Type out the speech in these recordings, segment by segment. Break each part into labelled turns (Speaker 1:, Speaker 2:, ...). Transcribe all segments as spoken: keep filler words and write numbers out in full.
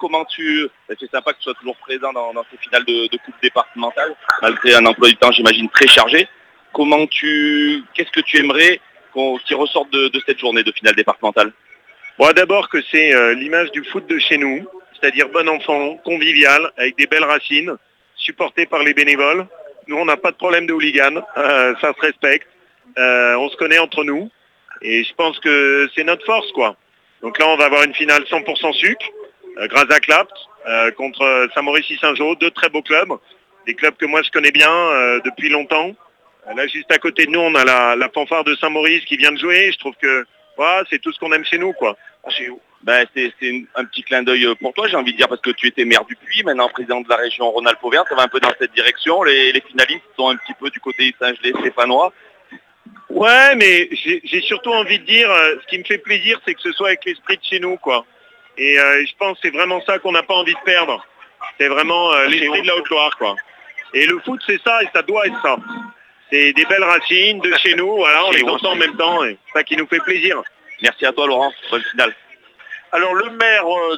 Speaker 1: comment tu... C'est sympa que tu sois toujours présent dans, dans ces finales de, de coupe départementale, malgré un emploi du temps, j'imagine, très chargé. Comment tu... Qu'est-ce que tu aimerais qu'on, qui ressorte de, de cette journée de finale départementale?
Speaker 2: Bon, d'abord que c'est euh, l'image du foot de chez nous, c'est-à-dire bon enfant, convivial, avec des belles racines, supporté par les bénévoles. Nous, on n'a pas de problème de hooligan, euh, ça se respecte, euh, on se connaît entre nous, et je pense que c'est notre force, quoi. Donc là, on va avoir une finale cent pour cent sucre, euh, Graz-Clapt, euh, contre Saint-Maurice-Saint-Jean, deux très beaux clubs, des clubs que moi je connais bien euh, depuis longtemps. Euh, là, juste à côté de nous, on a la, la fanfare de Saint-Maurice qui vient de jouer. Je trouve que voilà, c'est tout ce qu'on aime chez nous, quoi. Chez vous.
Speaker 1: Ben, c'est, c'est une- un petit clin d'œil pour toi, j'ai envie de dire, parce que tu étais maire du Puy, maintenant président de la région Rhône-Alpes-Auvergne, ça va un peu dans cette direction. Les, les finalistes sont un petit peu du côté Saint-Gelais, stéphanois.
Speaker 2: Ouais, mais j'ai j'ai surtout envie de dire, euh, ce qui me fait plaisir, c'est que ce soit avec l'esprit de chez nous, quoi. Et euh, je pense que c'est vraiment ça qu'on n'a pas envie de perdre. C'est vraiment euh, l'esprit de la Haute-Loire, quoi. Et le foot, c'est ça, et ça doit être ça. C'est des belles racines de chez nous, voilà, on les entend en même temps, et c'est ça qui nous fait plaisir.
Speaker 1: Merci à toi, Laurent. Bonne finale.
Speaker 3: Alors le maire euh,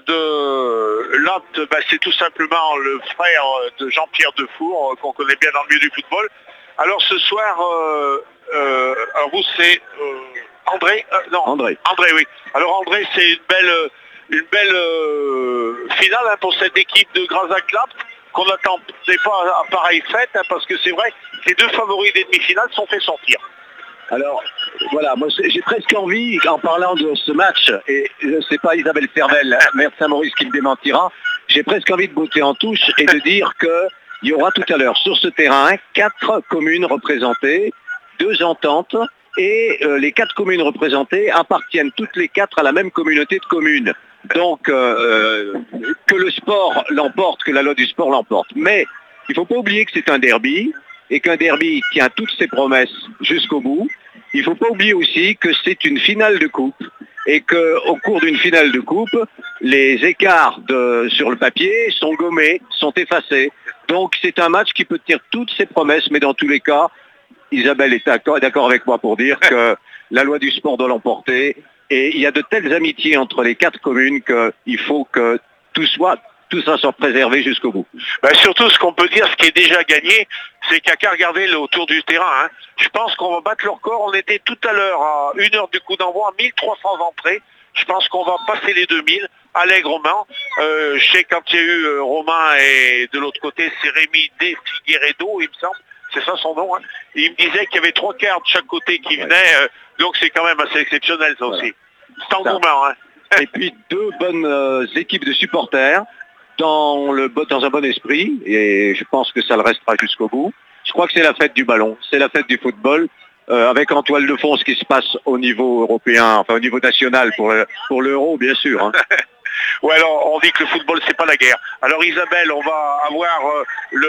Speaker 3: de Lapt, bah, c'est tout simplement le frère euh, de Jean-Pierre Defour, euh, qu'on connaît bien dans le milieu du football. Alors ce soir, euh, euh, alors vous c'est euh, André euh, Non,
Speaker 2: André.
Speaker 3: André, oui. Alors André, c'est une belle, euh, une belle euh, finale hein, pour cette équipe de Graz-Clapt, qu'on n'attendait pas à pareille fête, hein, parce que c'est vrai que les deux favoris des demi-finales sont fait sortir.
Speaker 4: Alors, voilà, moi j'ai j'ai presque envie, en parlant de ce match, et je ne sais pas Isabelle Fervel, maire de Saint-Maurice qui me démentira, j'ai presque envie de botter en touche et de dire qu'il y aura tout à l'heure sur ce terrain quatre communes représentées, deux ententes, et euh, les quatre communes représentées appartiennent toutes les quatre à la même communauté de communes. Donc, euh, que le sport l'emporte, que la loi du sport l'emporte. Mais il ne faut pas oublier que c'est un derby, et qu'un derby tient toutes ses promesses jusqu'au bout. Il ne faut pas oublier aussi que c'est une finale de coupe et qu'au cours d'une finale de coupe, les écarts de, sur le papier sont gommés, sont effacés. Donc c'est un match qui peut tenir toutes ses promesses, mais dans tous les cas, Isabelle est d'accord, d'accord avec moi pour dire que la loi du sport doit l'emporter. Et il y a de telles amitiés entre les quatre communes qu'il faut que tout soit tout ça soit préservé jusqu'au bout.
Speaker 3: Ben surtout, ce qu'on peut dire, ce qui est déjà gagné, c'est qu'il n'y a qu'à regarder le autour du terrain. Hein. Je pense qu'on va battre le record. On était tout à l'heure à une heure du coup d'envoi, à mille trois cents entrées. Je pense qu'on va passer les deux mille allègrement. Euh, je sais quand il y a eu euh, Romain et de l'autre côté, c'est Rémi De Figueredo, il me semble. C'est ça son nom. Hein. Il me disait qu'il y avait trois quarts de chaque côté qui venaient. Euh, donc c'est quand même assez exceptionnel ça aussi. Voilà. C'est engouement. Hein.
Speaker 4: Et puis deux bonnes euh, équipes de supporters. Dans, le, dans un bon esprit, et je pense que ça le restera jusqu'au bout. Je crois que c'est la fête du ballon, c'est la fête du football, euh, avec en toile de fond ce qui se passe au niveau européen, enfin au niveau national pour, pour l'euro, bien sûr. Hein.
Speaker 3: Ouais, alors on dit que le football c'est pas la guerre. Alors Isabelle, on va avoir euh,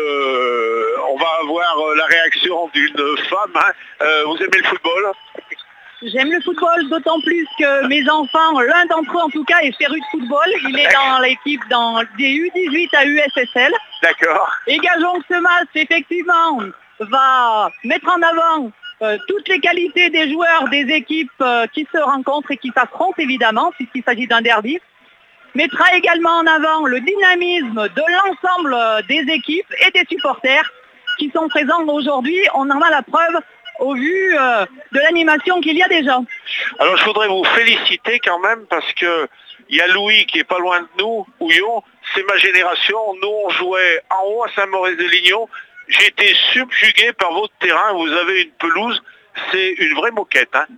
Speaker 3: le, on va avoir euh, la réaction d'une femme. Hein. Euh, vous aimez le football?
Speaker 5: J'aime le football, d'autant plus que mes enfants, l'un d'entre eux en tout cas, est féru de football. Il est dans l'équipe dans des U dix-huit à U S S L.
Speaker 3: D'accord.
Speaker 5: Et gageons que ce match, effectivement, va mettre en avant euh, toutes les qualités des joueurs des équipes euh, qui se rencontrent et qui s'affrontent, évidemment, puisqu'il s'agit d'un derby. Mettra également en avant le dynamisme de l'ensemble des équipes et des supporters qui sont présents aujourd'hui. On en a la preuve au vu euh, de l'animation qu'il y a déjà.
Speaker 3: Alors je voudrais vous féliciter quand même parce que il y a Louis qui est pas loin de nous, Houillon, c'est ma génération, nous on jouait en haut à Saint-Maurice-de-Lignon, j'ai été subjugué par votre terrain, vous avez une pelouse, c'est une vraie moquette. Hein.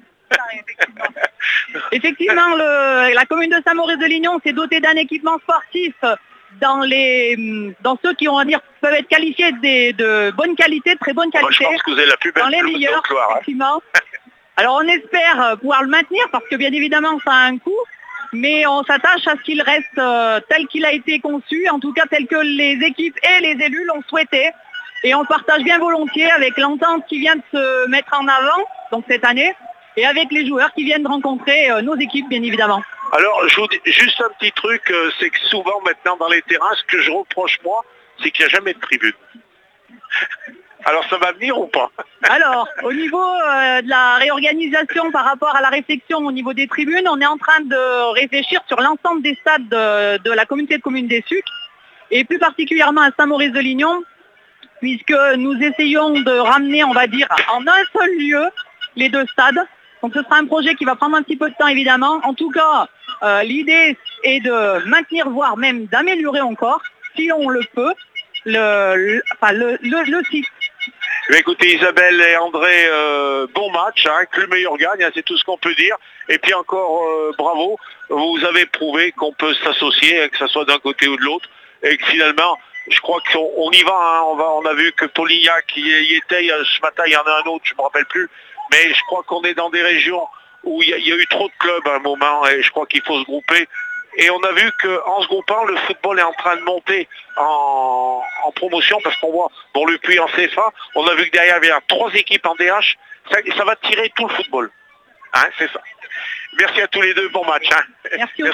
Speaker 5: Effectivement, le, la commune de Saint-Maurice-de-Lignon s'est dotée d'un équipement sportif dans les dans ceux qui on va dire peuvent être qualifiés des, de bonne qualité, de très bonne qualité.
Speaker 3: Moi, je pense que vous avez la plus belle
Speaker 5: dans les meilleurs,
Speaker 3: Haute-Loire,
Speaker 5: effectivement. Hein. Alors on espère pouvoir le maintenir parce que bien évidemment ça a un coût, mais on s'attache à ce qu'il reste euh, tel qu'il a été conçu, en tout cas tel que les équipes et les élus l'ont souhaité. Et on le partage bien volontiers avec l'entente qui vient de se mettre en avant, donc cette année, et avec les joueurs qui viennent de rencontrer euh, nos équipes bien évidemment.
Speaker 3: Alors, je vous dis juste un petit truc, euh, c'est que souvent maintenant dans les terrains, ce que je reproche moi, c'est qu'il n'y a jamais de tribune. Alors ça va venir ou pas?
Speaker 5: Alors, au niveau euh, de la réorganisation par rapport à la réflexion au niveau des tribunes, on est en train de réfléchir sur l'ensemble des stades de, de la communauté de communes des Sucs, et plus particulièrement à Saint-Maurice-de-Lignon, puisque nous essayons de ramener, on va dire, en un seul lieu les deux stades. Donc ce sera un projet qui va prendre un petit peu de temps évidemment. En tout cas, euh, l'idée est de maintenir, voire même d'améliorer encore, si on le peut, le, le, enfin, le, le, le site.
Speaker 3: Mais écoutez Isabelle et André, euh, bon match, hein, que le meilleur gagne, hein, c'est tout ce qu'on peut dire. Et puis encore euh, bravo, vous avez prouvé qu'on peut s'associer, que ce soit d'un côté ou de l'autre, et que finalement, je crois qu'on on y va, hein, on va, on a vu que Polignac y, y était, ce matin il y en a un autre, je ne me rappelle plus, mais je crois qu'on est dans des régions où il y, y a eu trop de clubs à un moment, et je crois qu'il faut se grouper. Et on a vu qu'en se groupant, le football est en train de monter en, en promotion, parce qu'on voit, bon, le Puy en C F A, on a vu que derrière il y a trois équipes en D H, ça, ça va tirer tout le football. Hein, c'est ça. Merci à tous les deux, bon match. Hein.
Speaker 5: Merci.